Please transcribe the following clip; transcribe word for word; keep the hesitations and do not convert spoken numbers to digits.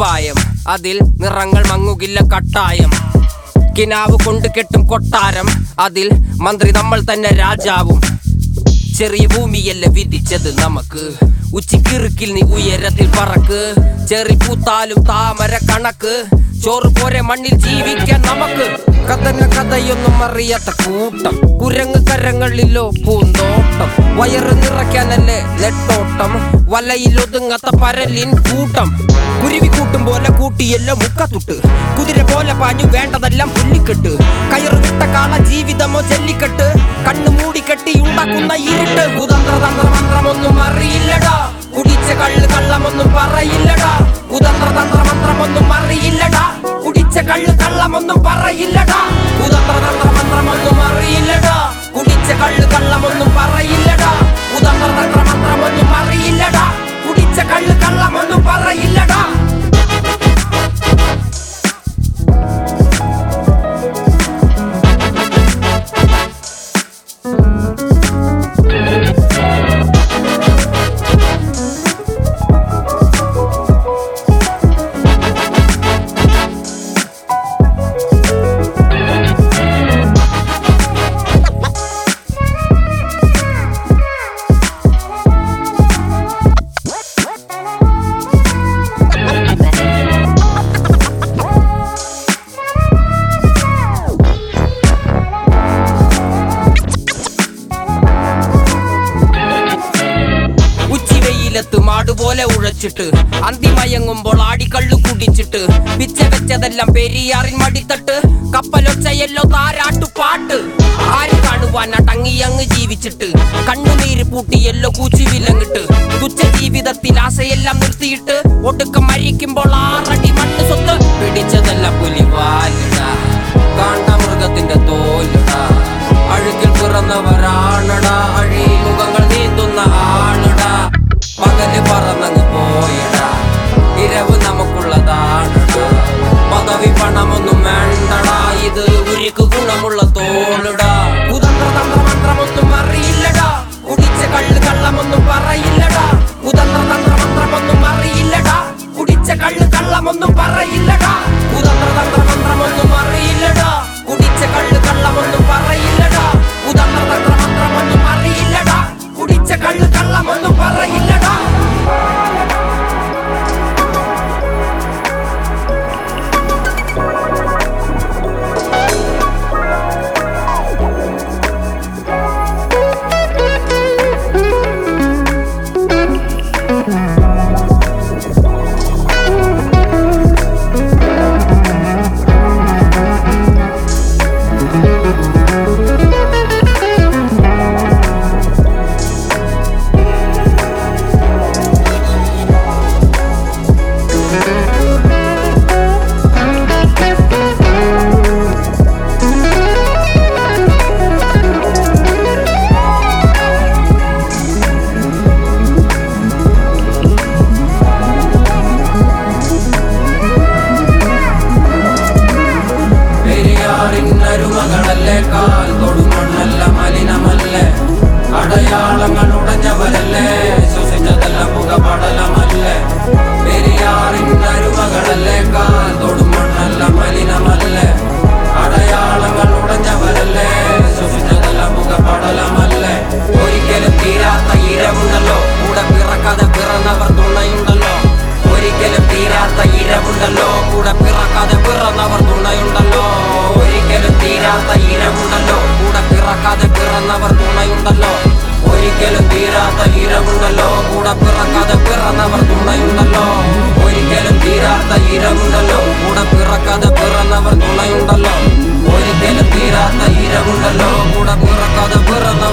കുപ്പായം, അതിൽ നിറങ്ങൾ മങ്ങുകില്ല കട്ടായം. കിനാവ് കൊണ്ട് കെട്ടും കൊട്ടാരം, അതിൽ മന്ത്രി നമ്മൾ തന്നെ രാജാവും. ചെറിയ ഭൂമിയല്ല വിധിച്ചത് നമുക്ക്, ഉച്ചിക്കിറുക്കിൽ നീ ഉയരത്തിൽ പറക്ക്. ചെറി പൂത്താലും താമര കണക്ക്, ചോറ് പോരെ മണ്ണിൽ ജീവിക്കാൻ നമുക്ക്. കഥന കഥയൊന്നും അറിയാത്ത കൂട്ടം, കുരങ്ങ് കരങ്ങളിലോ പൂന്തോട്ടം. വയറ് നിറയ്ക്കാനല്ലേ നെട്ടോട്ടം, വലയിൽ ഒതുങ്ങാത്ത പരലിൻ കൂട്ടം. കുരുവി കൂട്ടും പോലെ കൂട്ടിയല്ലോ മുക്കത്തുട്ട്, കുതിര പോലെ പാഞ്ഞു വേണ്ടതെല്ലാം പുല്ലിക്കെട്ട്. കയറ് വിട്ട കാള ജീവിതമോ ജല്ലിക്കെട്ട്, കണ്ണു മൂടിക്കെട്ടി ഉണ്ടാക്കുന്ന ഇരുട്ട്. കുതന്ത്ര തന്ത്ര മന്ത്രമൊന്നും അറിയില്ലടാ, കുടിച്ച കള്ള് കള്ളമൊന്നും പറയില്ലടാ. കുതന്ത്ര തന്ത്ര മന്ത്രമൊന്നും അറിയില്ലടാ, കുടിച്ച കള്ള് കള്ളമൊന്നും പറയില്ലടാ. കുതന്ത്ര തന്ത്ര മന്ത്രമൊന്നും അറിയില്ലടാ, കുടിച്ച കള്ള് കള്ളമൊന്നും പറയില്ലടാ. കുതന്ത്ര തന്ത്ര മന്ത്രമൊന്നും അറിയില്ലടാ, കുടിച്ച കള്ള് കള്ളമൊന്നും പറയില്ലടാ. മാടുപോലെ ഉഴച്ചിട്ട് അന്തിമയങ്ങുമ്പോൾ ആടിക്കള്ളു കുടിച്ചിട്ട്, പിച്ച വെച്ചതെല്ലാം പെരിയാറിൻ മടിത്തട്ട്. കപ്പലൊച്ചയല്ലോ താരാട്ടുപാട്ട്, ആര് കാണുവാൻ അടങ്ങിയങ്ങ് ജീവിച്ചിട്ട്. കണ്ണുനീര് പൂട്ടിയല്ലോ കൂച്ചി വിലങ്ങിട്ട്, തുച്ഛ ജീവിതത്തിൽ ആശയെല്ലാം നിർത്തിയിട്ട്. ഒടുക്കം മരിക്കുമ്പോൾ ആറടി മണ്ണ് സ്വത്ത്. പിടിച്ചതെല്ലാം പുലിവാലിടാ, കാണ്ടാമൃഗത്തിന്റെ തോലിടാ. അഴുകിൽ പിറന്നവരാണടാ, അഴിമുഖങ്ങൾ നീന്തുന്ന ആണടാ. പകല് പറന്നങ്ങ് പോയടാ, ഇരവ് നമുക്കുള്ളതാണടാ. പദവി പണമൊന്നും വേണ്ടടാ, ഇത് ഉരുക്ക് ഗുണമുള്ള തോളിടാ. കുതന്ത്ര തന്ത്ര മന്ത്രമൊന്നും അറിയില്ലടാ, കുടിച്ച കള്ള് കള്ളമൊന്നും പറയില്ലടാ. കുതന്ത്ര തന്ത്ര മന്ത്രമൊന്നും അറിയില്ലടാ, കുടിച്ച കള്ള് കള്ളമൊന്നും പറയില്ലടാ. കുതന്ത്ര തന്ത്ര മന്ത്രമൊന്നും അറിയില്ലടാ, കുടിച്ച കള്ള് കള്ളമൊന്നും പറയില്ലടാ. കുതന്ത്ര തന്ത്ര മന്ത്രമൊന്നും അറിയില്ലടാ, കുടിച്ച കള്ള് കള്ളമൊന്നും പറയില്ലടാ. തൊടുമണ്ണല്ല മലിനമല്ലേ, അടയാളങ്ങൾ ഉടഞ്ഞവരല്ലേ, ശ്വസിച്ചതെല്ലാം പുകപടലമല്ലേ. പെരിയാറിൻ അരുമകളല്ലേ കാൽ, തൊടുമണ്ണല്ല മലിനമല്ലേ, അടയാളങ്ങൾ ഉടഞ്ഞവരല്ലേ, ശ്വസിച്ചതെല്ലാം പുകപടലമല്ലേ. ഒരിക്കലും തീരാത്ത ഇരവുണ്ടല്ലോ, കൂടെ പിറക്കാതെ പിറന്നവർ തുണയുണ്ടല്ലോ. ഒരിക്കലും തീരാത്ത ഇരവുണ്ടല്ലോ, കൂടെ പിറക്കാതെ പിറന്നവർ തുണയുണ്ടല്ലോ. ഒരിക്കലും തീരാത്ത ഇരവുണ്ടല്ലോ, കൂടെ പിറക്കാതെ പിറന്നവർ തുണയുണ്ടല്ലോ. ഒരിക്കലും തീരാത്ത ഇരവുണ്ടല്ലോ, കൂടെ പിറക്കാതെ പിറന്നവർ തുണയുണ്ടല്ലോ. ഒരിക്കലും തീരാത്ത ഇരവുണ്ടല്ലോ, കൂടെ പിറക്കാതെ പിറന്നവർ തുണയുണ്ടല്ലോ. ഒരിക്കലും തീരാത്ത ഇരവുണ്ടല്ലോ, കൂടെ പിറക്കാതെ പിറന്നവർ